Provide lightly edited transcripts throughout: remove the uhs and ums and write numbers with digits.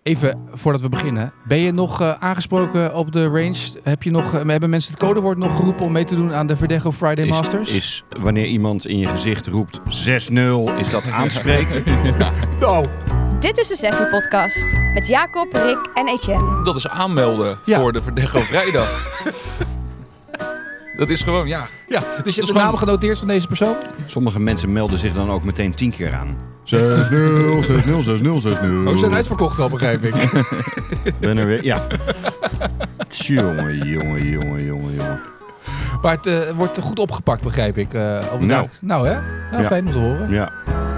Even voordat we beginnen. Ben je nog aangesproken op de range? Hebben mensen het codewoord nog geroepen om mee te doen aan de Verdecho Friday Masters? Is wanneer iemand in je gezicht roept 6-0, is dat aanspreken? Oh. Dit is de Seffi-podcast met Jacob, Rick en Etienne. Dat is aanmelden voor de Verdecho Vrijdag. Dat is gewoon, ja. Ja, dus je hebt de naam genoteerd van deze persoon? Sommige mensen melden zich dan ook meteen 10 keer aan. 6-0, 6-0, 6-0, 6-0. Oh, ze zijn uitverkocht al, begrijp ik. Ben er weer, ja. Jongen. Maar het wordt goed opgepakt, begrijp ik. Op de dag. Nou, hè? Nou, fijn om te horen. Ja.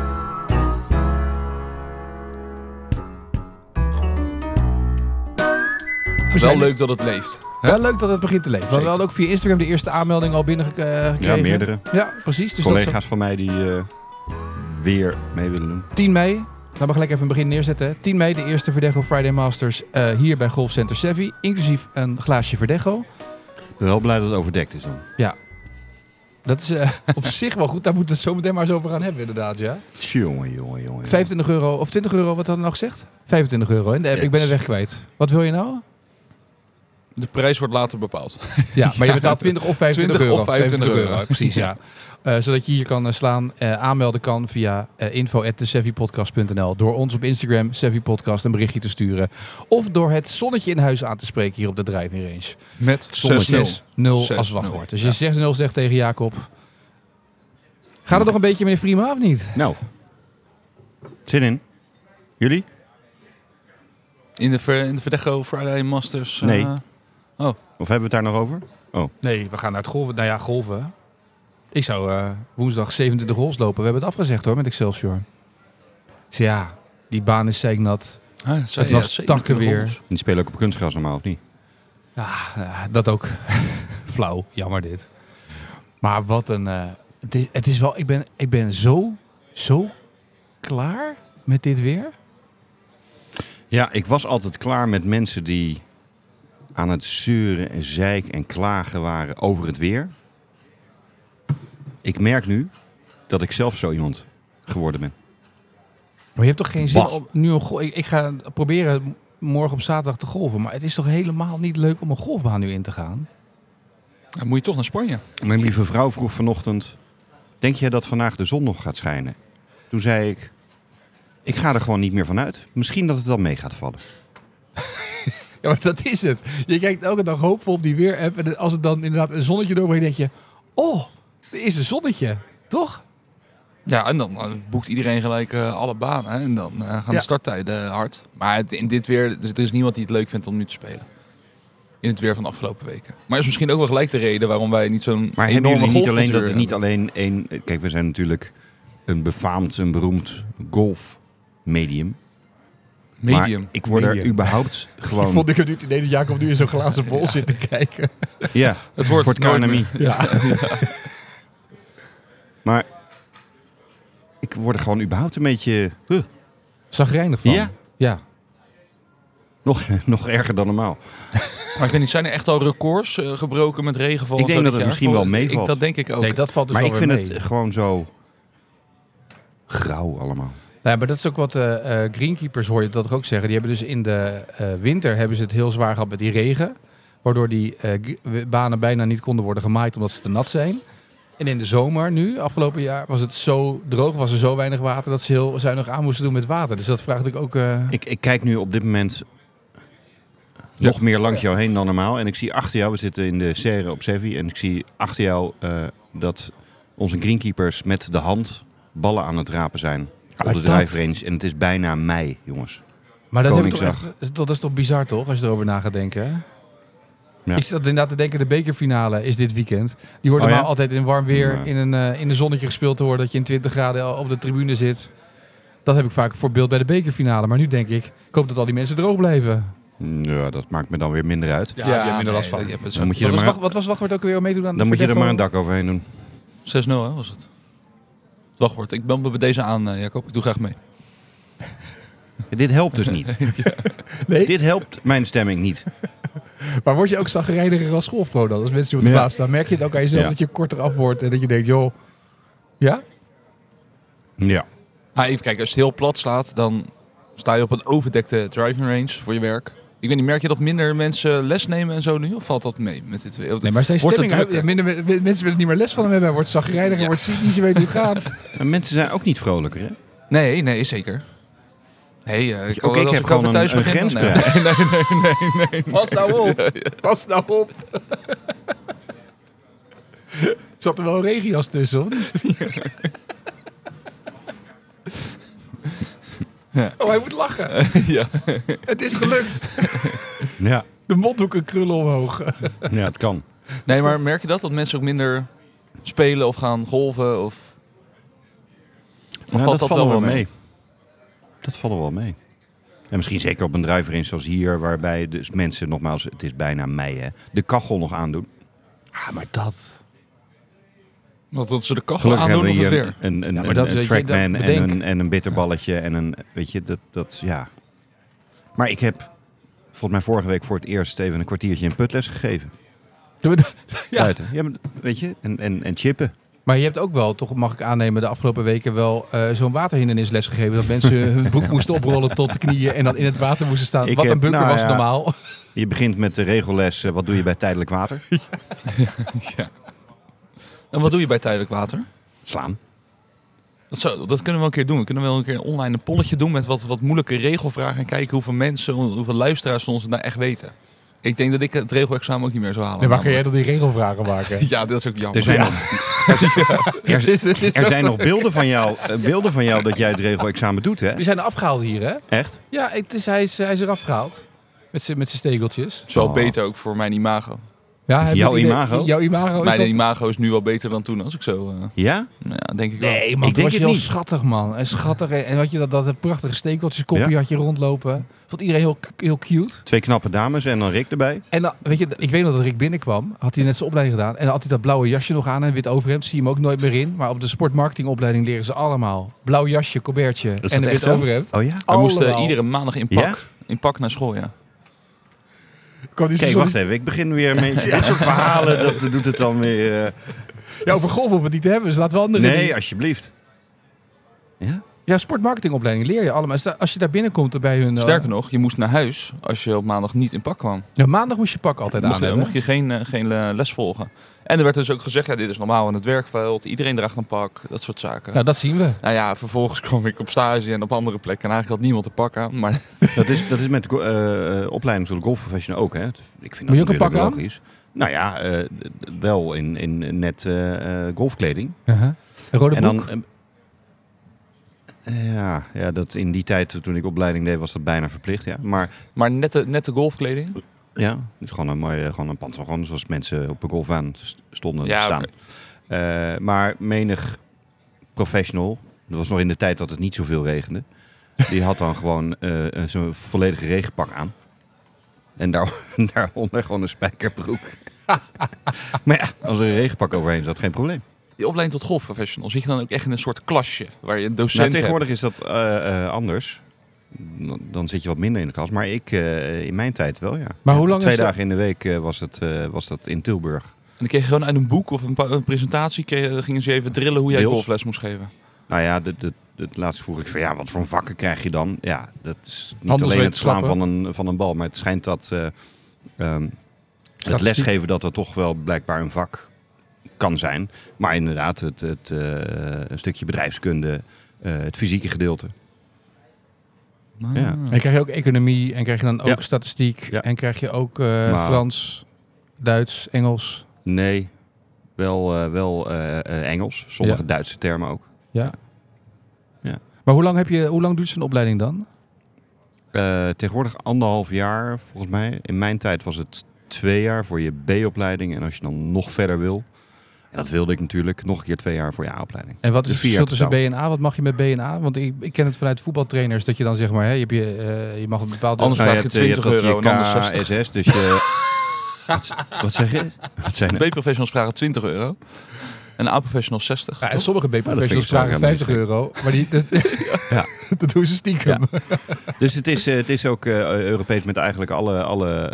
Wel leuk dat het leeft. Wel leuk dat het begint te leven. We hadden ook via Instagram de eerste aanmelding al binnengekregen. Ja, meerdere. Ja, precies. Dus collega's van mij die weer mee willen doen. 10 mei. Laten we gelijk even een begin neerzetten. 10 mei, de eerste Verdecho Friday Masters hier bij Golfcenter Seffi. Inclusief een glaasje Verdecho. Ik ben wel blij dat het overdekt is dan. Ja. Dat is op zich wel goed. Daar moeten we het zo meteen maar eens over gaan hebben, inderdaad. Ja. Jongen. €25 of €20, wat hadden we nou gezegd? €25 in de app. Yes. Ik ben er weg kwijt. Wat wil je nou? De prijs wordt later bepaald. Ja, maar je betaalt 20 of €25. 20 of €25. Precies, ja. Zodat je hier kan slaan. Aanmelden kan via info@seffi-podcast.nl. Door ons op Instagram, Seffi Podcast, een berichtje te sturen. Of door het zonnetje in huis aan te spreken hier op de driving range. Met 6-0 als 6-0. wachtwoord. Dus je 6-0 zegt tegen Jacob. Gaat het nog een beetje, meneer Vriema, of niet? Nou. Zin in? Jullie? In de Verdecho Friday Masters? Nee. Of hebben we het daar nog over? Oh. Nee, we gaan naar het golven. Nou ja, golven. Ik zou woensdag 27 holes lopen. We hebben het afgezegd hoor, met Excelsior. Dus ja, die baan is zeiknat. Het was takken weer. Die spelen ook op kunstgras normaal, of niet? Ja, dat ook. Flauw, jammer dit. Maar wat een... Het is wel... Ik ben zo klaar met dit weer. Ja, ik was altijd klaar met mensen die aan het zeuren en zeiken en klagen waren over het weer. Ik merk nu dat ik zelf zo iemand geworden ben. Maar je hebt toch geen zin om nu ik ga proberen morgen op zaterdag te golven. Maar het is toch helemaal niet leuk om een golfbaan nu in te gaan? Dan moet je toch naar Spanje. Mijn lieve vrouw vroeg vanochtend, denk jij dat vandaag de zon nog gaat schijnen? Toen zei ik ga er gewoon niet meer van uit. Misschien dat het dan mee gaat vallen. Ja, maar dat is het. Je kijkt elke dag hoopvol op die weer-app. En als het dan inderdaad een zonnetje doorbrengt, denk je... Oh, er is een zonnetje. Toch? Ja, en dan boekt iedereen gelijk alle banen. Hè? En dan gaan de starttijden hard. Maar in dit weer, er is niemand die het leuk vindt om nu te spelen. In het weer van de afgelopen weken. Maar is misschien ook wel gelijk de reden waarom wij niet zo'n Maar hebben enorme jullie niet alleen dat het golfcultuur niet alleen één... Kijk, we zijn natuurlijk een befaamd, een beroemd golfmedium. medium. Maar ik word er überhaupt gewoon... Vond ik het nu het idee dat Jacob nu in zo'n glazen bol zit te kijken. Ja, Het wordt voor het nooit KNMI. Ja. Maar ik word er gewoon überhaupt een beetje... Zagrijnig van. Ja. Nog erger dan normaal. Maar ik weet niet, zijn er echt al records gebroken met regenval? Ik denk zo dat dit het jaar? misschien wel meevalt. Dat denk ik ook. Nee, dat valt dus Maar wel ik weer vind mee. het gewoon zo grauw allemaal. Ja, maar dat is ook wat greenkeepers, hoor je dat toch ook zeggen. Die hebben dus in de winter hebben ze het heel zwaar gehad met die regen. Waardoor die banen bijna niet konden worden gemaaid omdat ze te nat zijn. En in de zomer nu, afgelopen jaar, was het zo droog, was er zo weinig water dat ze heel zuinig aan moesten doen met water. Dus dat vraagt natuurlijk ook... Ik kijk nu op dit moment nog meer langs jou heen dan normaal. En ik zie achter jou, we zitten in de serre op Seffi. En ik zie achter jou dat onze greenkeepers met de hand ballen aan het rapen zijn. Op de drive range. En het is bijna mei, jongens. Maar dat, Koningsdag. dat is toch bizar, toch? Als je erover na gaat denken. Hè? Ja. Ik zat inderdaad te denken, de bekerfinale is dit weekend. Die wordt normaal altijd in warm weer, Ja. in een zonnetje gespeeld te worden. Dat je in 20 graden op de tribune zit. Dat heb ik vaak voor beeld bij de bekerfinale. Maar nu denk ik hoop dat al die mensen droog blijven. Ja, dat maakt me dan weer minder uit. Ja, je hebt minder last van. Dan moet je er maar, Wat was wachtwoord ook weer om mee te doen aan dan moet je er Verdecho? maar een dak overheen doen. 6-0 hè, was het. Wachtwoord, ik ben bij deze aan, Jacob. Ik doe graag mee. Dit helpt dus niet. Nee? Dit helpt mijn stemming niet. Maar word je ook zagrijniger als golfpro dan? Als mensen die op de baas staan, merk je het ook aan jezelf Ja. dat je korter af wordt en dat je denkt, joh, ja? Ja. Even kijken, als het heel plat slaat, dan sta je op een overdekte driving range voor je werk. Ik weet niet, merk je dat minder mensen les nemen en zo nu? Of valt dat mee met dit? Nee, maar zijn Wordt het stemming... drukker? Mensen willen niet meer les van hem hebben. Hij wordt zagrijnig, hij wordt ziek, niet zo weet hoe het gaat. En mensen zijn ook niet vrolijker, hè? Nee, zeker. Nee, Ook ik heb gewoon een grensbereik. Nee. Pas nou op. Pas nou op. Zat er wel een regenjas tussen, of niet? Ja. Oh, hij moet lachen. Ja. Het is gelukt. Ja. De mondhoeken krullen omhoog. Ja, het kan. Nee, maar merk je dat mensen ook minder spelen of gaan golven? Of Nou, valt dat dat vallen wel wel mee? mee. Dat vallen wel mee. En misschien zeker op een driver in zoals hier, waarbij dus mensen, nogmaals, het is bijna mei, hè, de kachel nog aandoen. Ah, maar dat... Want dat ze de kachel Gelukkig aandoen hebben of we het hier weer? een maar dat is- trackman dat bedenk. en een bitterballetje en een, weet je, dat ja. Maar ik heb volgens mij vorige week voor het eerst even een kwartiertje een putles gegeven. Ja. Buiten. Ja, maar, weet je, en chippen. Maar je hebt ook wel, toch mag ik aannemen, de afgelopen weken wel zo'n waterhindernisles gegeven. Dat mensen hun broek moesten oprollen tot de knieën en dan in het water moesten staan. Ik Wat heb- een bunker nou was ja. normaal. Je begint met de regelles, wat doe je bij tijdelijk water? En wat doe je bij tijdelijk water? Slaan. Dat kunnen we wel een keer doen. We kunnen wel een keer online een polletje doen met wat moeilijke regelvragen. En kijken hoeveel mensen, hoeveel luisteraars van ons het nou echt weten. Ik denk dat ik het regelexamen ook niet meer zou halen. En waar kan jij namelijk. dan die regelvragen maken? Ja, dat is ook jammer. Er zijn, er zijn nog beelden van jou dat jij het regelexamen doet, hè? Die zijn er afgehaald hier, hè? Echt? Ja, hij is eraf gehaald. Met zijn stekeltjes. is wel Oh. beter ook voor mijn imago. Ja, heb je Jouw het idee- imago? Jouw imago is Mijn dat... imago is nu wel beter dan toen, als ik zo... Ja? nou ja, denk ik wel. Nee, man, Ik toen denk was je het heel niet. schattig, man. En schattig. En had je dat prachtige stekeltjeskoppie Ja. had je rondlopen. Vond iedereen heel cute. 2 knappe dames en dan Rick erbij. En dan, weet je, ik weet nog dat Rick binnenkwam. Had hij net zijn opleiding gedaan. En dan had hij dat blauwe jasje nog aan en wit overhemd. Zie je hem ook nooit meer in. Maar op de sportmarketingopleiding leren ze allemaal. Blauw jasje, colbertje Is en een dat wit echt zo? overhemd. Oh ja? We moesten allemaal. iedere maandag in pak. Ja? In pak naar school, ja. Kijk, wacht even. Ik begin weer met dit soort verhalen. Dat doet het dan weer... Ja, over golf hoeven we het niet te hebben. Dus laten we andere Nee, dingen- alsjeblieft. Ja? Ja, sportmarketingopleiding leer je allemaal. Als je daar binnenkomt bij hun... Sterker nog, je moest naar huis als je op maandag niet in pak kwam. Ja, maandag moest je pak altijd aan hebben. Mocht je geen les volgen. En er werd dus ook gezegd, ja, dit is normaal in het werkveld. Iedereen draagt een pak, dat soort zaken. Nou, dat zien we. Nou ja, vervolgens kwam ik op stage en op andere plekken. En eigenlijk had niemand een pak aan. Maar Dat is met de opleiding tot golfprofessional ook, hè? Ik vind Moet je dat ook een pak natuurlijk aan? logisch. Nou ja, wel in net golfkleding. Een rode En broek. dan... ja, dat in die tijd toen ik opleiding deed was dat bijna verplicht, ja. Maar nette golfkleding. ja, dus gewoon een mooie, gewoon een panzer, gewoon zoals mensen op een golfbaan stonden Ja, staan. oké. Maar menig professional, dat was nog in de tijd dat het niet zoveel regende, die had dan gewoon zo'n volledige regenpak aan. En daaronder gewoon een spijkerbroek. Maar ja, als er een regenpak overheen zat, geen probleem. Die opleiding tot golfprofessional, zit je dan ook echt in een soort klasje waar je een docent Nou, hebt? tegenwoordig is dat anders. Dan zit je wat minder in de klas. Maar ik in mijn tijd wel, ja. Maar hoe lang 2 is dat? dagen in de week was dat in Tilburg. En dan kreeg je gewoon uit een boek of een presentatie, gingen ze even drillen hoe jij Deels. golfles moest geven. Nou ja, het laatste vroeg ik van ja, wat voor vakken krijg je dan? Ja, dat is niet Handelswetenschappen. alleen het slaan van een bal. Maar het schijnt dat het Statistiek. lesgeven dat er toch wel blijkbaar een vak kan zijn. Maar inderdaad, een stukje bedrijfskunde, het fysieke gedeelte. Ja. En krijg je ook economie en krijg je dan ook Ja. statistiek. Ja. En krijg je ook Maar- Frans, Duits, Engels. Nee, wel Engels. Sommige Ja. Duitse termen ook. Ja. Ja. Maar hoe lang duurt zo'n opleiding dan? Tegenwoordig 1,5 jaar, volgens mij. In mijn tijd was het 2 jaar voor je B-opleiding. En als je dan nog verder wil, en dat wilde ik natuurlijk, nog een keer 2 jaar voor je A-opleiding. En wat is Dus het 4 verschil jaar tussen B en A? Wat mag je met B en A? Want ik ken het vanuit voetbaltrainers dat je dan zeg maar, hè, je mag een bepaalde... Anders Nou, vraag je 20 hebt euro en dat anders je 60. KSS, dus je... Wat zeg je? Wat zijn er? B-professionals vragen 20 euro. En A-professionals 60. Ja, en sommige dat vind B-professionals ik zo vragen helemaal 50 niet euro. Maar Ja. dat doen ze stiekem. Dus het is ook Europees met eigenlijk alle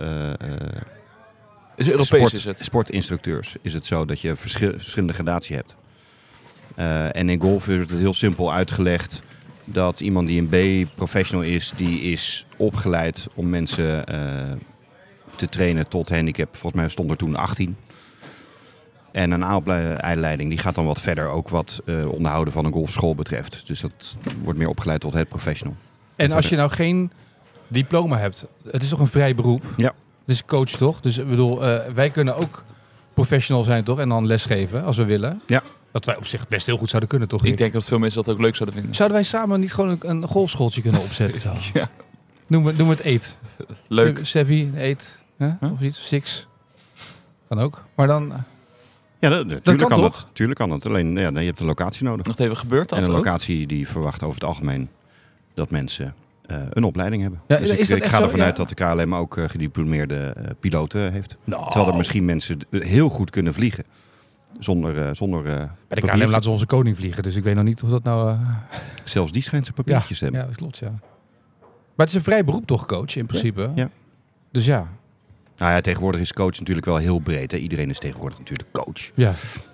Is Europees is het. sportinstructeurs. Is het zo dat je verschillende gradatie hebt. En in golf is het heel simpel uitgelegd. dat iemand die een B-professional is, die is opgeleid om mensen te trainen tot handicap. Volgens mij stond er toen 18. En een A-opleiding die gaat dan wat verder, ook wat onderhouden van een golfschool betreft. Dus dat wordt meer opgeleid tot het professional. En als je nou geen diploma hebt, het is toch een vrij beroep? Ja. Het is coach toch? Dus ik bedoel, wij kunnen ook professional zijn toch? En dan lesgeven als we willen. Ja. Wat wij op zich best heel goed zouden kunnen toch? Ik denk dat veel mensen dat ook leuk zouden vinden. Zouden wij samen niet gewoon een golfschooltje kunnen opzetten? Zo? Ja. Noem het Eet. Leuk. Sevi, Eet. Of iets? Six. Kan ook. Maar dan... Ja, natuurlijk kan kan toch? dat. Tuurlijk kan het. Alleen, je hebt een locatie nodig. Nog even, gebeurt dat En een ook? locatie die verwacht over het algemeen dat mensen een opleiding hebben. Ja, dus is dat ik echt ga zo? ervan uit Ja. dat de KLM ook gediplomeerde piloten heeft. Nou, Terwijl er misschien mensen heel goed kunnen vliegen. Zonder bij de papiertje. KLM laten ze onze koning vliegen. Dus ik weet nog niet of dat nou... Zelfs die schijnt ze papiertjes te hebben. Ja, dat klopt, ja. Maar het is een vrij beroep toch, coach, in principe? Ja. Dus ja. Nou ja, tegenwoordig is coach natuurlijk wel heel breed. Hè? Iedereen is tegenwoordig natuurlijk coach. Ja.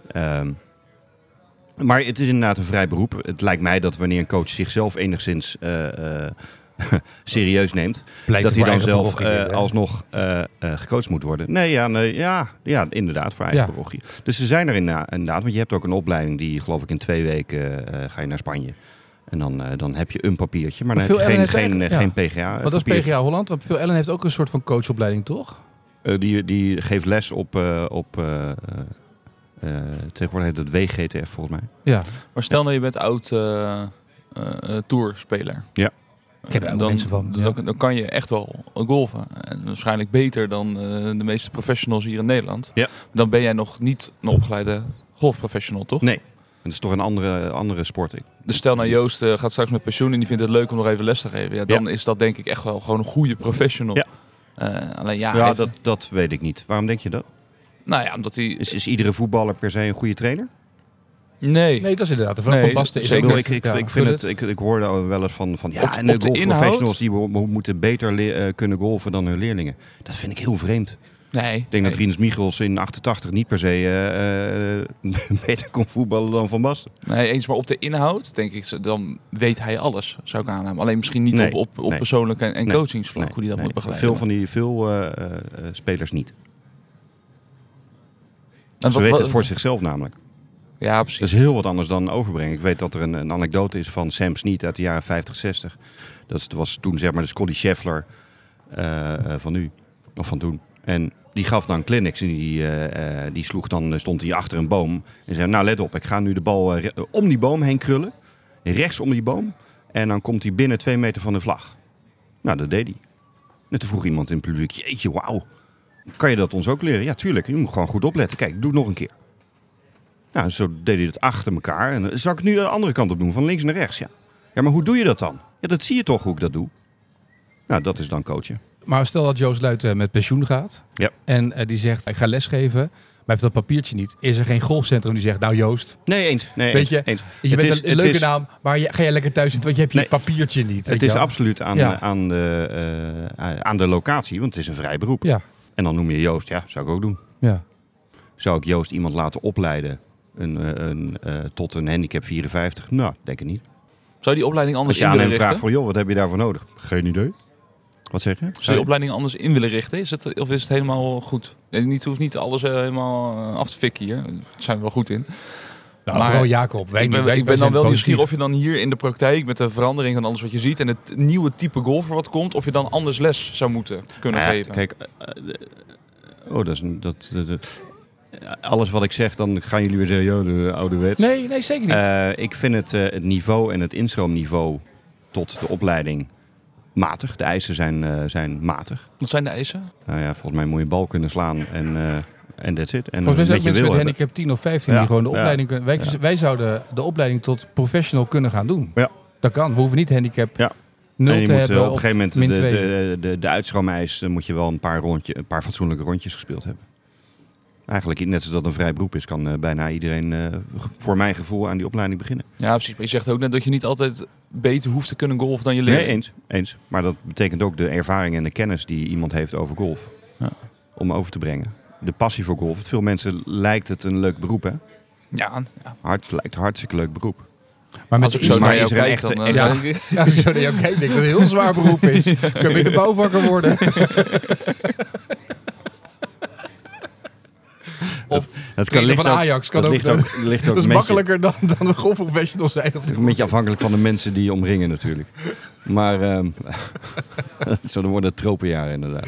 Maar het is inderdaad een vrij beroep. Het lijkt mij dat wanneer een coach zichzelf enigszins serieus neemt, Blijkt dat hij voor dan eigen zelf parochie dit, hè? alsnog gecoacht moet worden. Ja, inderdaad, voor eigen Ja. parochie. Dus ze zijn er inderdaad, want je hebt ook een opleiding die, geloof ik, in 2 weken ga je naar Spanje. En dan heb je een papiertje, maar dan Maar heb je veel geen Ellen PGA. Wat is PGA Holland? Want Phil Allen heeft ook een soort van coachopleiding, toch? Die geeft les op tegenwoordig heet het WGTF volgens mij. Ja. Maar stel nou je bent oud tourspeler. Ja. Ik ken er ook mensen van. Ja. Dan kan je echt wel golfen. En waarschijnlijk beter dan de meeste professionals hier in Nederland. Ja. Dan ben jij nog niet een opgeleide golfprofessional, toch? Nee. Het is toch een andere sport. Dus stel nou Joost gaat straks met pensioen en die vindt het leuk om nog even les te geven. Ja, dan is dat denk ik echt wel gewoon een goede professional. Ja. Alleen Ja, dat weet ik niet. Waarom denk je dat? Nou ja, omdat hij... Is iedere voetballer per se een goede trainer? Nee. Nee, dat is inderdaad. De vraag Nee, van Basten is zeker. ook... Ik vind het. Ik hoorde wel eens van ja, Op en de de golfprofessionals die moeten beter kunnen golfen dan hun leerlingen. Dat vind ik heel vreemd. Nee. Ik denk dat Rinus Michels in 88 niet per se beter kon voetballen dan Van Basten. Nee, eens maar op de inhoud, denk ik, dan weet hij alles, zou ik aannemen. Alleen misschien niet Nee, op nee. persoonlijk en Nee, coachingsvlak, hoe hij dat moet begeleiden. Veel spelers niet. En Ze weten het voor zichzelf namelijk. Ja, precies. Dat is heel wat anders dan overbrengen. Ik weet dat er een anekdote is van Sam Snead uit de jaren 50, 60. Dat was toen zeg maar de Scotty Scheffler van nu. Of van toen. En die gaf dan clinics en die sloeg dan, stond hij achter een boom. En zei, nou let op, ik ga nu de bal om die boom heen krullen. Rechts om die boom. En dan komt hij binnen 2 meter van de vlag. Nou, dat deed hij. En toen vroeg iemand in het publiek, jeetje, wauw. Kan je dat ons ook leren? Ja, tuurlijk. Je moet gewoon goed opletten. Kijk, doe het nog een keer. Nou, zo deed hij het achter elkaar. En zal ik nu de andere kant op doen, van links naar rechts? Ja. Ja, maar hoe doe je dat dan? Ja, dat zie je toch hoe ik dat doe? Nou, dat is dan coachen. Maar stel dat Joost Luiten met pensioen gaat. Ja. En die zegt, ik ga lesgeven. Maar heeft dat papiertje niet. Is er geen golfcentrum die zegt, nou Joost, Nee, eens. Nee, weet je, eens. je Het bent is- een het leuke is- naam. Maar ga jij lekker thuis zitten, want je hebt je Nee. papiertje niet. weet Het je is wel. absoluut Ja. aan de locatie, want het is een vrij beroep. Ja. En dan noem je Joost, ja, zou ik ook doen. Ja. Zou ik Joost iemand laten opleiden tot een handicap 54? Nou, denk ik niet. Zou je die opleiding Als anders je in aan willen hem richten? vraagt van, joh, wat heb je daarvoor nodig? Geen idee. Wat zeg je? Zou je die opleiding anders in willen richten? Of is het helemaal goed? Hoeft niet alles helemaal af te fikken hier. Daar zijn we wel goed in. Nou, Maar vooral Jacob. Wij Ik ben zijn dan wel positief. nieuwsgierig of je dan hier in de praktijk met de verandering van alles wat je ziet en het nieuwe type golfer wat komt, of je dan anders les zou moeten kunnen Nou ja, geven. Kijk, alles wat ik zeg, dan gaan jullie weer zeggen, joh, de ouderwets. Nee, zeker niet. Ik vind het niveau en het instroomniveau tot de opleiding matig. De eisen zijn matig. Wat zijn de eisen? Nou ja, volgens mij moet je bal kunnen slaan en that's it. En Volgens mij zijn een er beetje mensen met wil hebben. handicap 10 of 15 Ja, die gewoon de ja, opleiding kunnen. Wij zouden de opleiding tot professional kunnen gaan doen. Ja. Dat kan. We hoeven niet handicap Ja. 0 En je te moet hebben op een of gegeven moment min 2. de uitstroomeis moet je wel een paar fatsoenlijke rondjes gespeeld hebben. Eigenlijk net zoals dat een vrij beroep is, kan bijna iedereen voor mijn gevoel aan die opleiding beginnen. Ja, precies. Maar je zegt ook net dat je niet altijd beter hoeft te kunnen golfen dan je leert. Nee, eens. Maar dat betekent ook de ervaring en de kennis die iemand heeft over golf. Ja. Om over te brengen. De passie voor golf. Veel mensen lijkt het een leuk beroep, hè? Ja. Lijkt een hartstikke leuk beroep. Maar met Als ik zo naar jou is er een kijk, echte- dan... Ja. Ja, als ik zo naar jou kijk, denk ik dat het een heel zwaar beroep is. Kun je beter bouwvakker worden? Of Het trainer van Ajax kan ook. ligt ook Dat is een makkelijker dan een golfprofessional zijn. Het is een beetje afhankelijk van de mensen die je omringen natuurlijk. Maar zo worden het tropenjaren inderdaad.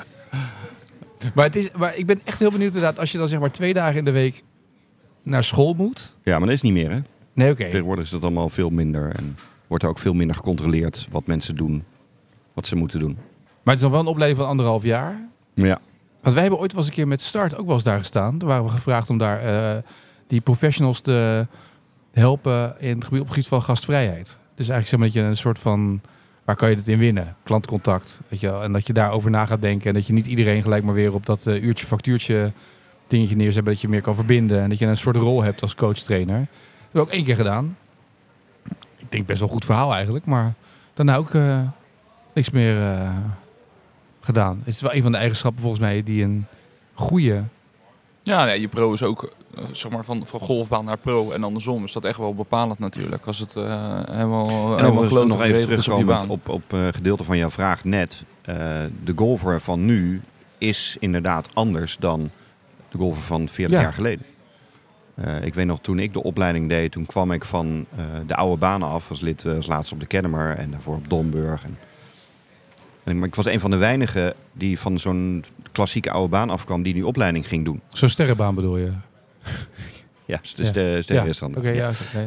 Maar ik ben echt heel benieuwd inderdaad, als je dan zeg maar 2 dagen in de week naar school moet. Ja, maar dat is niet meer hè. Nee, oké. Tegenwoordig is het allemaal veel minder. En wordt er ook veel minder gecontroleerd wat mensen doen. Wat ze moeten doen. Maar het is nog wel een opleiding van 1,5 jaar. Ja. Want wij hebben ooit wel eens een keer met Start ook wel eens daar gestaan. Daar waren we gevraagd om daar die professionals te helpen in het gebied van gastvrijheid. Dus eigenlijk zeg maar dat je een soort van, waar kan je het in winnen? Klantcontact. Weet je wel? En dat je daarover na gaat denken. En dat je niet iedereen gelijk maar weer op dat uurtje factuurtje dingetje neerzet. Dat je meer kan verbinden. En dat je een soort rol hebt als coach-trainer. Dat hebben we ook 1 keer gedaan. Ik denk best wel een goed verhaal eigenlijk. Maar daarna ook niks meer gedaan. Het is wel een van de eigenschappen volgens mij die een goede... Ja, nee, je pro is ook zeg maar van golfbaan naar pro en andersom. Is dat echt wel bepalend natuurlijk. Als het helemaal En overigens kloten nog even geregeld is op je terugkomend baan. op gedeelte van jouw vraag net. De golfer van nu is inderdaad anders dan de golfer van 40 jaar geleden. Ik weet nog, toen ik de opleiding deed, toen kwam ik van de oude banen af. Als lid als laatste op de Kennemer en daarvoor op Domburg. Maar ik was een van de weinigen die van zo'n klassieke oude baan afkwam die opleiding ging doen. Zo'n sterrenbaan bedoel je? Ja, sterrenrestaurant. Oké, ja. Okay.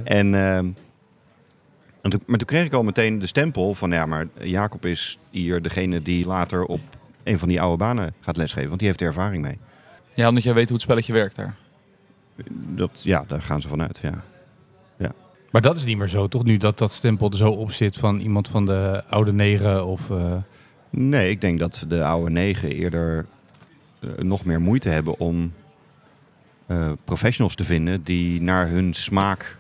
Maar toen kreeg ik al meteen de stempel van ja, maar Jacob is hier degene die later op een van die oude banen gaat lesgeven, want die heeft er ervaring mee. Ja, omdat jij weet hoe het spelletje werkt daar. Daar gaan ze vanuit, ja. Maar dat is niet meer zo, toch? Nu dat stempel er zo op zit van iemand van de oude 9 of... Nee, ik denk dat de oude 9 eerder nog meer moeite hebben om professionals te vinden die naar hun smaak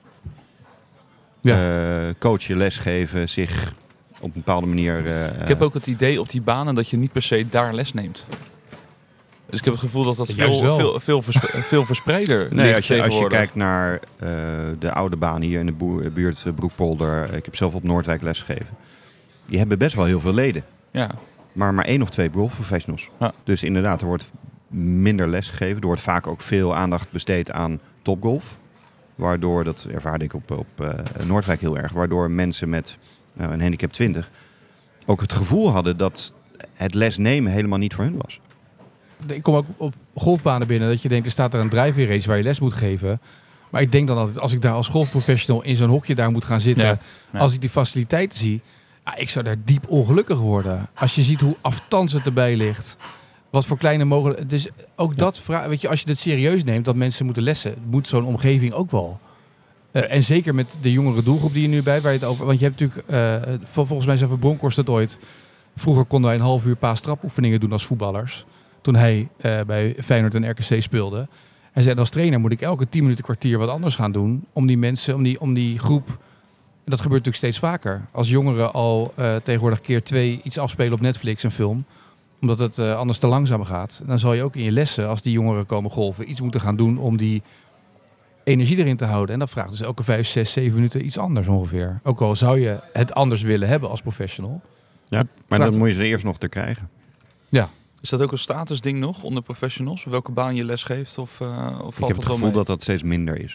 coachen, lesgeven, zich op een bepaalde manier... Ik heb ook het idee op die banen dat je niet per se daar les neemt. Dus ik heb het gevoel dat dat veel verspreider Nee, ligt als je kijkt naar de oude baan hier in de buurt Broekpolder. Ik heb zelf op Noordwijk lesgegeven. Die hebben best wel heel veel leden. Ja. Maar 1 of 2 golfprofessionals. Ja. Dus inderdaad, er wordt minder les gegeven. Er wordt vaak ook veel aandacht besteed aan topgolf. Waardoor, dat ervaarde ik op Noordwijk heel erg. Waardoor mensen met een handicap 20 ook het gevoel hadden dat het les nemen helemaal niet voor hun was. Ik kom ook op golfbanen binnen dat je denkt, er staat er een drive-in race waar je les moet geven. Maar ik denk dan altijd, als ik daar als golfprofessional in zo'n hokje daar moet gaan zitten, als ik die faciliteiten zie, ik zou daar diep ongelukkig worden. Als je ziet hoe aftans het erbij ligt. Wat voor kleine mogelijkheden. Dus ook dat, weet je, als je dit serieus neemt, dat mensen moeten lessen, moet zo'n omgeving ook wel. En zeker met de jongere doelgroep die je nu bij, waar je het over. Want je hebt natuurlijk, volgens mij zei Van Bronckhorst het ooit. Vroeger konden wij een half uur paastrapoefeningen doen als voetballers. Toen hij bij Feyenoord en RKC speelde. Hij zei, als trainer moet ik elke 10 minuten kwartier wat anders gaan doen. Om die mensen, om die groep. En dat gebeurt natuurlijk steeds vaker. Als jongeren al tegenwoordig keer 2 iets afspelen op Netflix, een film. Omdat het anders te langzaam gaat. Dan zal je ook in je lessen, als die jongeren komen golven, iets moeten gaan doen om die energie erin te houden. En dat vraagt dus elke 5, 6, 7 minuten iets anders ongeveer. Ook al zou je het anders willen hebben als professional. Ja, maar dat moet je ze eerst nog te krijgen. Ja. Is dat ook een statusding nog onder professionals? Welke baan je les geeft? Of valt Ik heb het gevoel dat dat steeds minder is.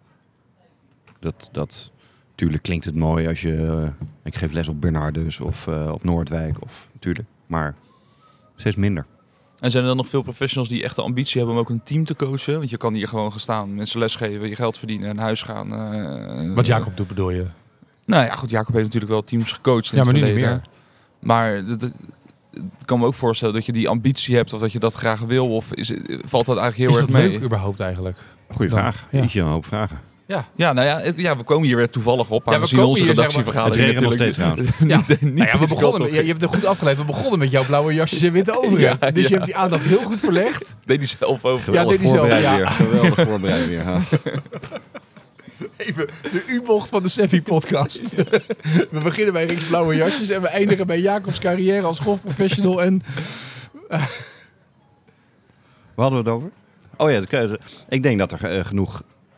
Tuurlijk klinkt het mooi als je... ik geef les op Bernardus of op Noordwijk. Tuurlijk, maar steeds minder. En zijn er dan nog veel professionals die echt de ambitie hebben om ook een team te coachen? Want je kan hier gewoon gaan staan, mensen lesgeven, je geld verdienen en naar huis gaan. Wat Jacob doet bedoel je? Nou ja, goed, Jacob heeft natuurlijk wel teams gecoacht in ja, het maar nu niet verleden. meer. Maar ik kan me ook voorstellen dat je die ambitie hebt of dat je dat graag wil. Of valt dat eigenlijk heel is erg dat mee? leuk überhaupt eigenlijk? Goeie vraag. Ja. Ietsje een hoop vragen. Ja, nou ja, we komen hier weer toevallig op. Ja, we Aangezien komen onze hier, redactievergadering Het regent nog steeds trouwens. We begonnen je hebt het goed afgeleid. We begonnen met jouw blauwe jasjes en witte overhemd. Ja, dus je hebt die aandacht heel goed verlegd. Deed hij zelf over. Geweldig deed hij zelf, voorbereid ja. weer. Geweldig voorbereid weer. Ja. Even de U-bocht van de Seffi-podcast. We beginnen bij Rick's blauwe jasjes en we eindigen bij Jacobs carrière als golfprofessional. En Waar hadden we het over? Oh ja, ik denk dat er genoeg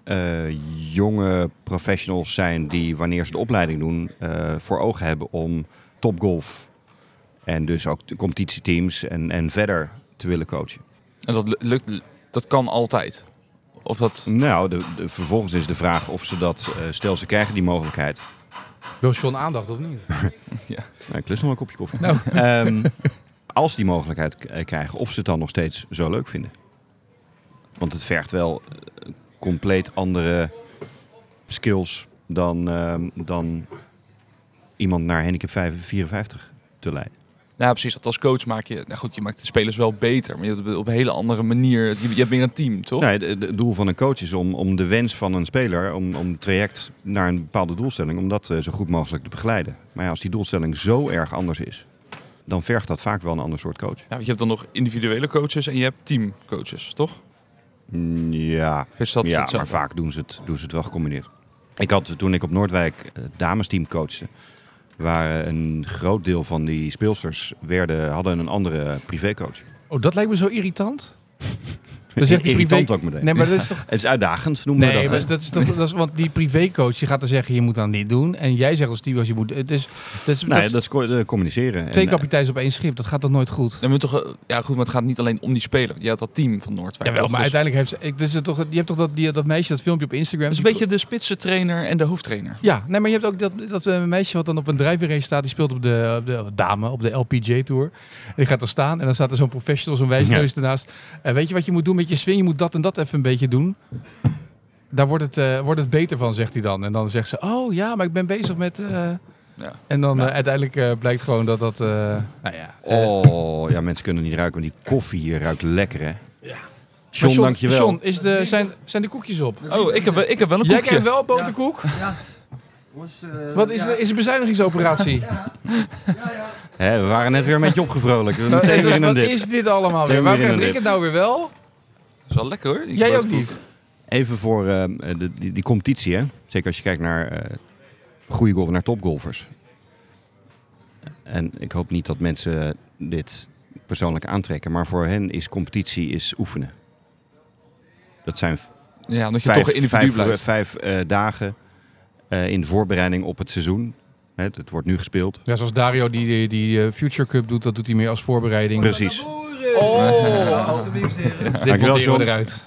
jonge professionals zijn die wanneer ze de opleiding doen voor ogen hebben om topgolf en dus ook de competitieteams en verder te willen coachen. En dat lukt, dat kan altijd? Of dat... Nou, vervolgens is de vraag of ze dat, stel ze krijgen die mogelijkheid. Wil John aandacht of niet? Ja. Nou, ik lust nog een kopje koffie. Nou. Als die mogelijkheid krijgen, of ze het dan nog steeds zo leuk vinden. Want het vergt wel compleet andere skills dan iemand naar handicap 54 te leiden. Ja, precies. Dat als coach maak je... Nou goed, je maakt de spelers wel beter. Maar je hebt het op een hele andere manier... Je hebt meer een team, toch? Nee, het doel van een coach is om de wens van een speler... om het traject naar een bepaalde doelstelling... om dat zo goed mogelijk te begeleiden. Maar ja, als die doelstelling zo erg anders is... dan vergt dat vaak wel een ander soort coach. Ja, want je hebt dan nog individuele coaches en je hebt teamcoaches, toch? Ja, maar vaak doen ze het wel gecombineerd. Toen ik op Noordwijk damesteam coachte... waar een groot deel van die speelsters hadden een andere privécoach. Oh, dat lijkt me zo irritant. Dan zegt die irritant ook meteen. Nee, maar dat is toch... Het is uitdagend, noemen we dat. Nee, dat is toch... want die privécoach die gaat dan zeggen, je moet dan dit doen. En jij zegt als teamcoach, je moet... Dat is communiceren. Twee kapiteins op één schip, dat gaat toch nooit goed? Ja, goed, maar het gaat niet alleen om die speler. Je had dat team van Noordwijk. Jawel, maar uiteindelijk je hebt toch dat meisje, dat filmpje op Instagram. Dat is een beetje de spitsentrainer en de hoofdtrainer. Ja, nee, maar je hebt ook dat meisje wat dan op een drijfweer staat. Die speelt op de LPGA Tour. En die gaat er staan en dan staat er zo'n professional, zo'n wijsneus ernaast. Weet je wat je moet doen met je swing? Je moet dat en dat even een beetje doen. Daar wordt het beter van, zegt hij dan. En dan zegt ze, oh ja, maar ik ben bezig met... Ja. En dan uiteindelijk blijkt gewoon dat... mensen kunnen niet ruiken, maar die koffie hier ruikt lekker, hè? Ja. John, dankjewel. John, zijn de koekjes op? Oh, ik heb wel een koekje. Jij krijgt wel een boterkoek? Ja. Wat is een bezuinigingsoperatie? Hè, we waren net weer een beetje opgevrolijkt. Wat is dit allemaal weer? Waar krijgt Rick het nou weer wel? Dat is wel lekker, hoor. Jij ook niet? Even voor die competitie, hè? Zeker als je kijkt naar goede golfers, naar topgolfers. En ik hoop niet dat mensen dit persoonlijk aantrekken, maar voor hen is competitie oefenen. Dat zijn dat je toch een individu blijft. 5 dagen in de voorbereiding op het seizoen. Het wordt nu gespeeld. Ja, zoals Dario die Future Cup doet, dat doet hij meer als voorbereiding. Precies. Alsjeblieft, heren. Dit monteren we eruit.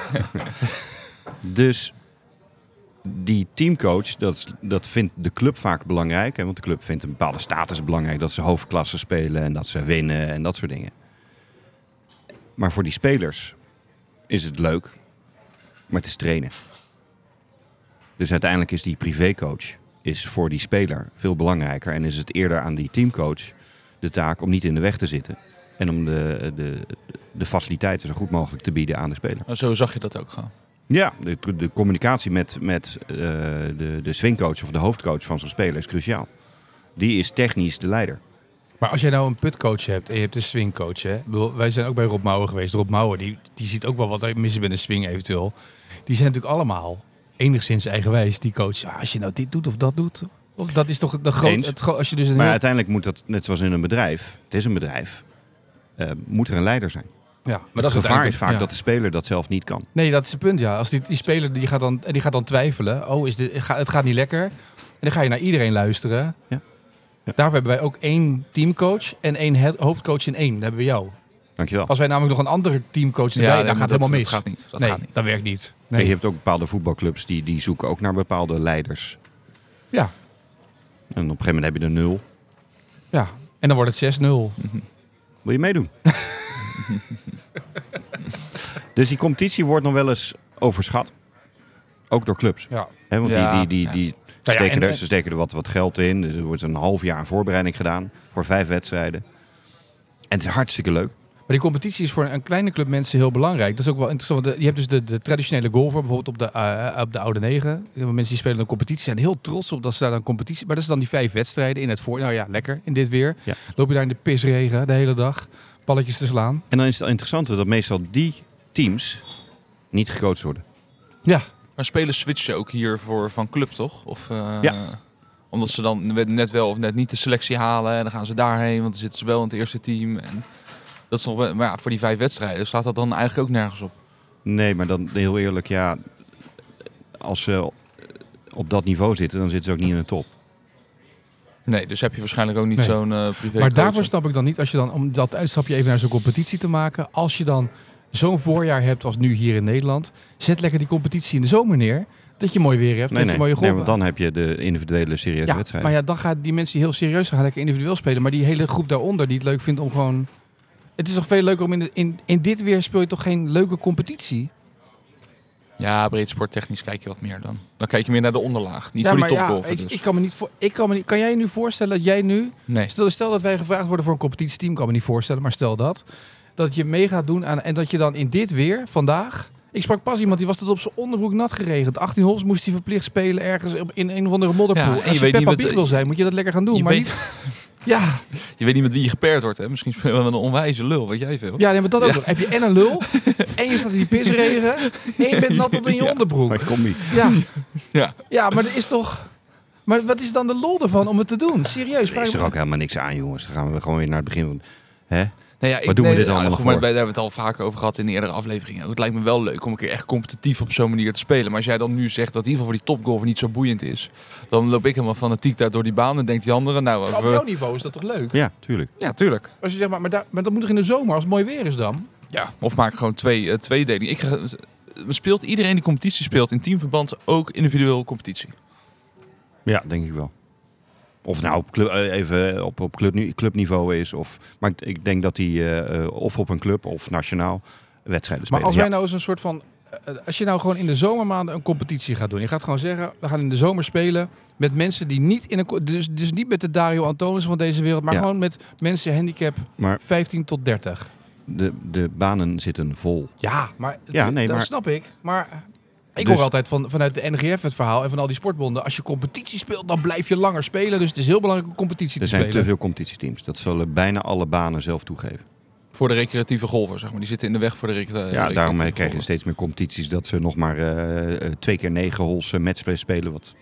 Dus die teamcoach, dat vindt de club vaak belangrijk. Hè, want de club vindt een bepaalde status belangrijk. Dat ze hoofdklasse spelen en dat ze winnen en dat soort dingen. Maar voor die spelers is het leuk, maar het is trainen. Dus uiteindelijk is die privécoach voor die speler veel belangrijker. En is het eerder aan die teamcoach de taak om niet in de weg te zitten. En om de faciliteiten zo goed mogelijk te bieden aan de speler. Maar zo zag je dat ook gaan. Ja, de communicatie met de swingcoach of de hoofdcoach van zo'n speler is cruciaal. Die is technisch de leider. Maar als jij nou een putcoach hebt en je hebt een swingcoach. Hè? Ik bedoel, wij zijn ook bij Rob Mouwen geweest. Rob Mouwen die ziet ook wel wat er mis is met een swing eventueel. Die zijn natuurlijk allemaal enigszins eigenwijs, die coach. Als je nou dit doet of dat doet. Dat is toch de grote... Als je dus maar uiteindelijk moet dat, net zoals in een bedrijf. Het is een bedrijf. Moet er een leider zijn. Ja, maar dat gevaar is vaak dat de speler dat zelf niet kan. Nee, dat is het punt, ja. Als die speler die gaat dan twijfelen. Het gaat niet lekker. En dan ga je naar iedereen luisteren. Ja. Ja. Daarvoor hebben wij ook 1 teamcoach en 1 hoofdcoach in 1. Dat hebben we jou. Dankjewel. Als wij namelijk nog een andere teamcoach erbij, dan gaat het helemaal mis. Dat gaat niet. Dat werkt niet. Nee. Je hebt ook bepaalde voetbalclubs die zoeken ook naar bepaalde leiders. Ja. En op een gegeven moment heb je er 0. Ja, en dan wordt het 6-0. Wil je meedoen? Dus die competitie wordt nog wel eens overschat. Ook door clubs. Ja. He, want die steken er wat geld in. Dus er wordt een half jaar voorbereiding gedaan voor 5 wedstrijden. En het is hartstikke leuk. Maar die competitie is voor een kleine club mensen heel belangrijk. Dat is ook wel interessant. Want je hebt dus de traditionele golfer, bijvoorbeeld op de Oude 9. Mensen die spelen een competitie zijn heel trots op dat ze daar een competitie... Maar dat is dan die 5 wedstrijden in het voor. Nou ja, lekker in dit weer. Ja. Loop je daar in de pisregen de hele dag. Balletjes te slaan. En dan is het interessante dat meestal die teams niet gecoacht worden. Ja. Maar spelers switchen ook hier van club, toch? Of, ja. Omdat ze dan net wel of net niet de selectie halen. En dan gaan ze daarheen, want dan zitten ze wel in het eerste team. En dat is nog, maar ja, voor die 5 wedstrijden slaat dat dan eigenlijk ook nergens op. Nee, maar dan heel eerlijk, ja. als ze op dat niveau zitten, dan zitten ze ook niet in de top. Nee, dus heb je waarschijnlijk ook niet zo'n privé. Maar daarvoor snap ik dan niet, als je dan, om dat uitstapje even naar zo'n competitie te maken, als je dan zo'n voorjaar hebt als nu hier in Nederland, zet lekker die competitie in de zomer neer, dat je mooi weer hebt, dat je mooie golf. Nee, want dan heb je de individuele serieuze wedstrijden. Maar ja, dan gaan die mensen die heel serieus gaan lekker individueel spelen, maar die hele groep daaronder die het leuk vindt om gewoon... Het is toch veel leuker om in dit weer speel je toch geen leuke competitie? Ja, breedsporttechnisch kijk je wat meer dan. Dan kijk je meer naar de onderlaag, niet voor die topgolfen. Dus. Kan jij je nu voorstellen dat jij nu... Nee. Stel dat wij gevraagd worden voor een competitieteam, kan me niet voorstellen, maar stel dat je mee gaat doen aan, en dat je dan in dit weer, vandaag... Ik sprak pas iemand, die was tot op zijn onderbroek nat geregend. 18 holes moest hij verplicht spelen ergens in een of andere modderpool. Ja, en en als je je weet Peppa niet Pig wil zijn, moet je dat lekker gaan doen. Je Maar weet- niet... Ja, Je weet niet met wie je gepaard wordt, hè? Misschien spelen we met een onwijze lul, wat jij veel. ja, nee, maar dat ook nog. Heb je en een lul, en je staat in die pisregen, en je bent nat tot in je onderbroek. Maar combi. Ja, maar er is toch... Maar wat is dan de lol ervan om het te doen? Serieus, Er is er ook helemaal niks aan, jongens. Dan gaan we gewoon weer naar het begin van... Hè? Nou ja, Waar doen we dit allemaal goed, voor? maar daar hebben we het al vaker over gehad in de eerdere afleveringen. Het lijkt me wel leuk om een keer echt competitief op zo'n manier te spelen. Maar als jij dan nu zegt dat in ieder geval voor die topgolfer niet zo boeiend is, dan loop ik helemaal fanatiek daar door die baan en denkt die andere, nou... op jouw niveau is dat toch leuk? Ja, tuurlijk. Ja, tuurlijk. Als je zegt, maar dat moet toch in de zomer, als het mooi weer is dan? Ja, of maak gewoon tweedeling. Iedereen die competitie speelt in teamverband ook individueel competitie. Ja, denk ik wel. Of nou even op clubniveau is. Maar ik denk dat hij of op een club of nationaal wedstrijden spelen. Maar als wij nou eens een soort van... Als je nou gewoon in de zomermaanden een competitie gaat doen. Je gaat gewoon zeggen, we gaan in de zomer spelen met mensen die niet in een... Dus niet met de Dario Antonissen van deze wereld, maar gewoon met mensen handicap 15 tot 30. De banen zitten vol. Ja, maar Ja, dat snap ik. Maar ik Dus- hoor altijd vanuit de NGF het verhaal en van al die sportbonden. Als je competitie speelt, dan blijf je langer spelen. Dus het is heel belangrijk om competitie Er te zijn spelen. te veel competitieteams. Dat zullen bijna alle banen zelf toegeven. Voor de recreatieve golfer, zeg maar. Die zitten in de weg voor de recreatieve Ja, daarom krijg je golfer. steeds meer competities dat ze nog maar 2 keer 9 holes matchplay spelen. Wat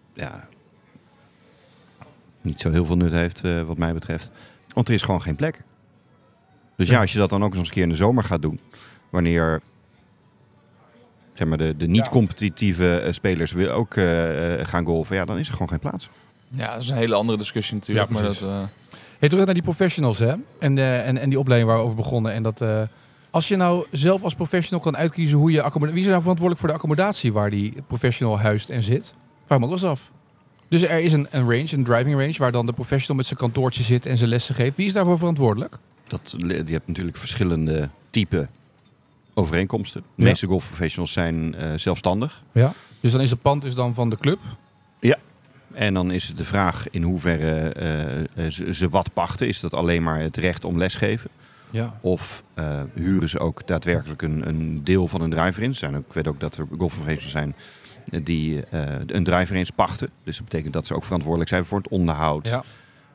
niet zo heel veel nut heeft wat mij betreft. Want er is gewoon geen plek. Dus ja, als je dat dan ook eens een keer in de zomer gaat doen. Wanneer zeg maar, de niet-competitieve spelers weer ook gaan golfen. Ja, dan is er gewoon geen plaats. Ja, dat is een hele andere discussie natuurlijk. Ja, maar precies. dat, Hey, terug naar die professionals, hè? En die opleiding waar we over begonnen. En dat, als je nou zelf als professional kan uitkiezen hoe je wie is er nou verantwoordelijk voor de accommodatie waar die professional huist en zit? Vraag me ook wel eens af. Dus er is een range, een driving range, waar dan de professional met zijn kantoortje zit en zijn lessen geeft. Wie is daarvoor verantwoordelijk? Je hebt natuurlijk verschillende type overeenkomsten. De Ja. meeste golfprofessionals zijn zelfstandig. Ja. Dus dan is het pand dan van de club. En dan is het de vraag in hoeverre ze wat pachten. Is dat alleen maar het recht om lesgeven? Ja. Of huren ze ook daadwerkelijk een deel van een driver in? Ik weet ook dat er golfprofessionals zijn die een driver eens pachten. Dus dat betekent dat ze ook verantwoordelijk zijn voor het onderhoud. Ja.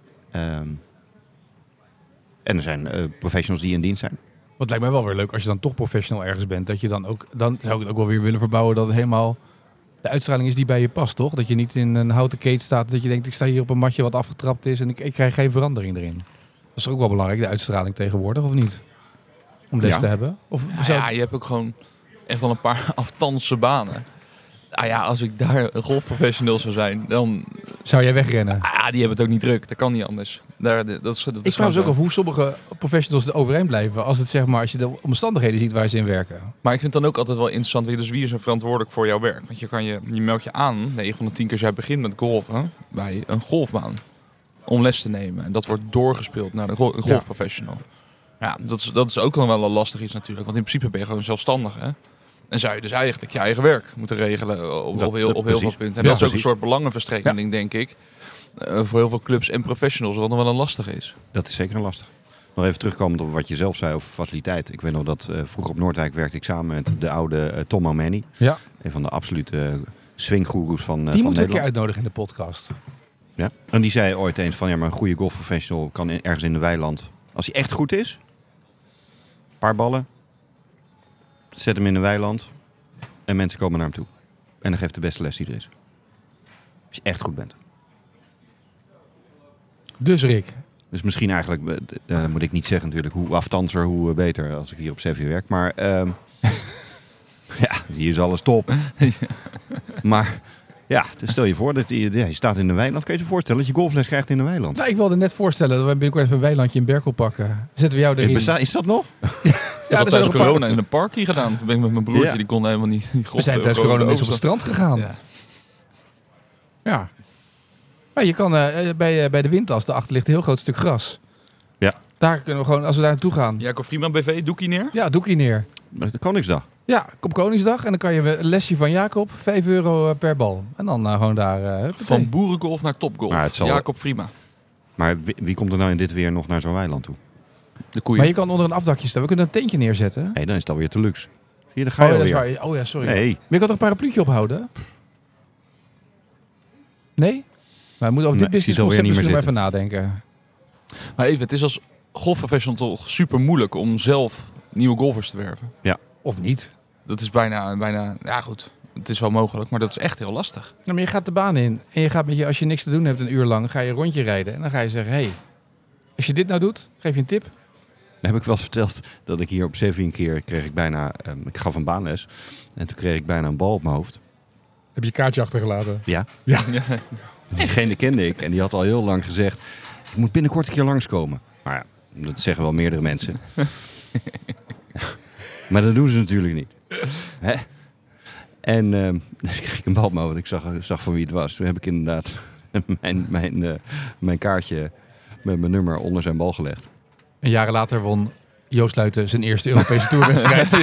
En er zijn professionals die in dienst zijn. Wat lijkt mij wel weer leuk als je dan toch professional ergens bent. Dat je dan zou ik het ook wel weer willen verbouwen dat het helemaal de uitstraling is die bij je past, toch? Dat je niet in een houten keet staat. Dat je denkt, ik sta hier op een matje wat afgetrapt is en ik krijg geen verandering erin. Dat is ook wel belangrijk, de uitstraling tegenwoordig, of niet? Om les te hebben. Of je hebt ook gewoon echt wel een paar afstandse banen. Nou ja, als ik daar een golfprofessional zou zijn, dan... zou jij wegrennen? die hebben het ook niet druk. Dat kan niet anders. Dat is Ik vraag me ook af hoe sommige professionals er overeind blijven. Als je de omstandigheden ziet waar ze in werken. Maar ik vind het dan ook altijd wel interessant. Dus wie is er verantwoordelijk voor jouw werk? Want je meldt je aan, 9 van de 10 keer als jij begint met golfen, bij een golfbaan. Om les te nemen. En dat wordt doorgespeeld naar een golfprofessional. Ja, dat is ook dan wel een lastig iets natuurlijk. Want in principe ben je gewoon zelfstandig, hè? En zou je dus eigenlijk je eigen werk moeten regelen op heel veel punten. En dat is ook een soort belangenverstrengeling, denk ik. Voor heel veel clubs en professionals, wat nog wel een lastig is. Dat is zeker een lastig. Nog even terugkomend op wat je zelf zei over faciliteit. Ik weet nog dat vroeger op Noordwijk werkte ik samen met de oude Tom O'Many. Ja. Een van de absolute swinggoeroes van Die van moeten we een keer Nederland. uitnodigen in de podcast. Ja. En die zei ooit eens van, ja, maar een goede golfprofessional kan ergens in de weiland. Als hij echt goed is, een paar ballen, zet hem in een weiland en mensen komen naar hem toe. En dan geeft de beste les die er is. Als je echt goed bent. Dus Rick, Dus misschien eigenlijk, moet ik niet zeggen natuurlijk, hoe afstandser, hoe beter als ik hier op Sevi werk. Maar Ja, hier is alles top. Maar ja, dus stel je voor dat je staat in een weiland. Kun je je voorstellen dat je golfles krijgt in een weiland? Nou, ik wilde net voorstellen dat we binnenkort even een weilandje in Berkel pakken. Zetten we jou erin. Is dat nog? Ja, er dat zijn tijdens nog een corona in een parkie gedaan. Toen ben ik met mijn broertje, Ja. die kon helemaal niet golfen. We zijn tijdens corona mensen op het strand gegaan. Ja. Ja. Maar je kan bij de Windas, daarachter ligt een heel groot stuk gras. Ja. Daar kunnen we gewoon, als we daar naartoe gaan. Jacob Vrieman BV, doekie neer. Ja, doekie neer. De Koningsdag. Ja, op Koningsdag. En dan kan je een lesje van Jacob, €5 per bal. En dan gewoon daar... Van boerengolf naar topgolf. Maar het zal- Jacob Vrieman. Maar wie komt er nou in dit weer nog naar zo'n weiland toe? De koeien. Maar je kan onder een afdakje staan. We kunnen een tentje neerzetten. Nee, dan is het alweer te luxe. Zie je, daar ga je Oh, ja, dat is alweer. waar. Oh ja, sorry. Nee, Maar je kan toch een parapluutje ophouden? Nee? Maar we moeten over Nee, dit ik zie business het alweer concept niet meer misschien nog even nadenken. Maar even, het is als golfprofessional toch super moeilijk om zelf nieuwe golfers te werven. Of niet. Dat is bijna, ja goed, het is wel mogelijk, maar dat is echt heel lastig. Nou, maar je gaat de baan in en je gaat met je, als je niks te doen hebt een uur lang, ga je een rondje rijden. En dan ga je zeggen, hey, als je dit nou doet, geef je een tip. dan heb ik wel eens verteld dat ik hier op Sevi een keer kreeg ik bijna... ik gaf een baanles en toen kreeg ik bijna een bal op mijn hoofd. Heb je je kaartje achtergelaten? Ja, Ja. diegene kende ik en die had al heel lang gezegd... ik moet binnenkort een keer langskomen. Maar ja, dat zeggen wel meerdere mensen. Maar dat doen ze natuurlijk niet. Hè? En dus kreeg ik een bal op mijn hoofd. Ik zag van wie het was. Toen heb ik inderdaad mijn kaartje met mijn nummer onder zijn bal gelegd. En jaren later won Joost Luiten zijn eerste Europese toerwedstrijd.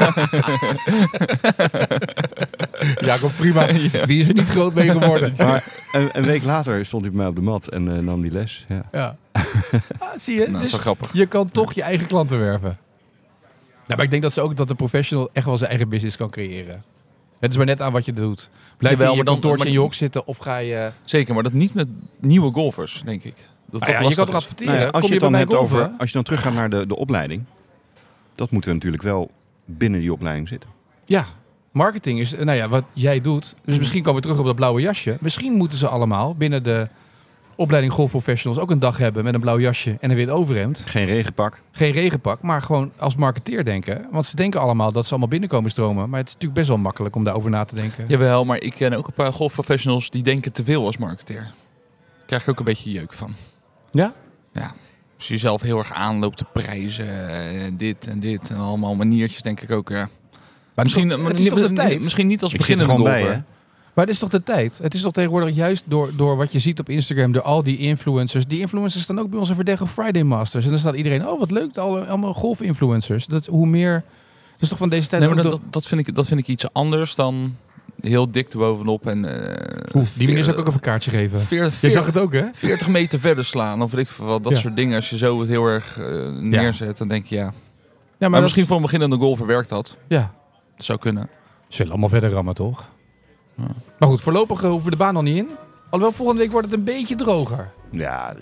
Jacob Prima. Wie is er niet groot mee geworden? Maar een week later stond hij bij mij op de mat en nam die les. Ja. Ja. Zie je? Nou, dat is Dus wel grappig. je kan toch je eigen klanten werven. Nou, maar ik denk dat de professional echt wel zijn eigen business kan creëren. Het is maar net aan wat je doet. Blijf je Jawel, in je maar dan- kantoortje maar- in je hok zitten of ga je... Zeker, maar dat niet met nieuwe golfers, denk ik. Dat Nou ja, je lastig kan toch is. adverteren? Nou ja, als Kom je je het bij dan mij hebt golven? over, als je dan teruggaat naar de opleiding, dat moet er natuurlijk wel binnen die opleiding zitten. Ja, marketing is, nou ja, wat jij doet. Dus misschien komen we terug op dat blauwe jasje. Misschien moeten ze allemaal binnen de opleiding golfprofessionals ook een dag hebben met een blauw jasje en een wit overhemd. Geen regenpak. Geen regenpak, maar gewoon als marketeer denken. Want ze denken allemaal dat ze allemaal binnenkomen stromen. Maar het is natuurlijk best wel makkelijk om daarover na te denken. Jawel, maar ik ken ook een paar golfprofessionals die denken te veel als marketeer. Daar krijg ik ook een beetje jeuk van. Ja? Ja. Als je jezelf heel erg aanloopt te prijzen, dit en allemaal maniertjes, denk ik ook, ja. Maar Misschien, het is toch de tijd? misschien niet als Ik zit er beginnende gewoon bij, golfer. hè? Maar het is toch de tijd? Het is toch tegenwoordig juist door wat je ziet op Instagram, door al die influencers. Die influencers staan ook bij onze Verdego Friday Masters. En dan staat iedereen, oh wat leuk, allemaal golf-influencers. Hoe meer... Dat is toch van deze tijd... Nee, maar ook dat vind ik iets anders dan heel dik erbovenop en... die meneer zou ik ook even een kaartje geven. Je zag het ook, hè? 40 meter verder slaan of weet ik veel wat. Dat Ja. soort dingen. Als je zo het heel erg neerzet, dan denk je ja. Ja, Maar misschien voor een beginnende golfer werkt dat. Ja, Dat zou kunnen. ze willen allemaal verder rammen, toch? Ja. Maar goed, voorlopig hoeven we de baan nog niet in. Alhoewel, volgende week wordt het een beetje droger. Ja,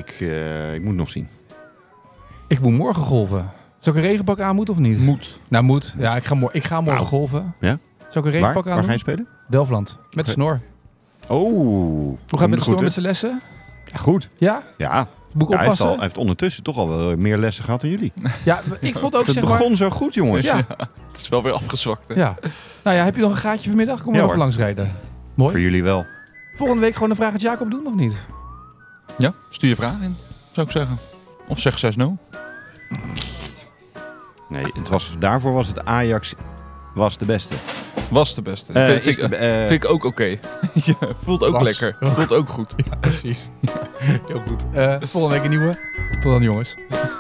ik moet nog zien. Ik moet morgen golven. Zou ik een regenpak aan moeten of niet? Moet. Nou, moet. Ja, ik ga morgen golven. Ja? Zou ik een Waar regenpak aan ga doen? je spelen? Delftland. Met de Oké. snor. Oh. Hoe gaat het met de snor met zijn lessen? Ja, goed. Ja? Ja. Moet ik Ja, hij oppassen? heeft ondertussen toch al wel meer lessen gehad dan jullie. Ja, ik vond ook, Het zeg maar... begon zo goed, jongens. Ja, Het is wel weer afgezwakt. Hè? ja. Nou ja, heb je nog een gaatje vanmiddag? Kom maar Ja, even hoor. langs rijden. Mooi. Voor jullie wel. Volgende week gewoon een vraag het Jacob doen of niet? Ja, stuur je vraag in, zou ik zeggen. Of zeg 6-0. Nee, daarvoor was het Ajax de beste. Was de beste. Vind ik ook oké. Ja, voelt ook Was. lekker. Voelt ook goed. Precies. Heel goed. Volgende week een nieuwe. Tot dan, jongens.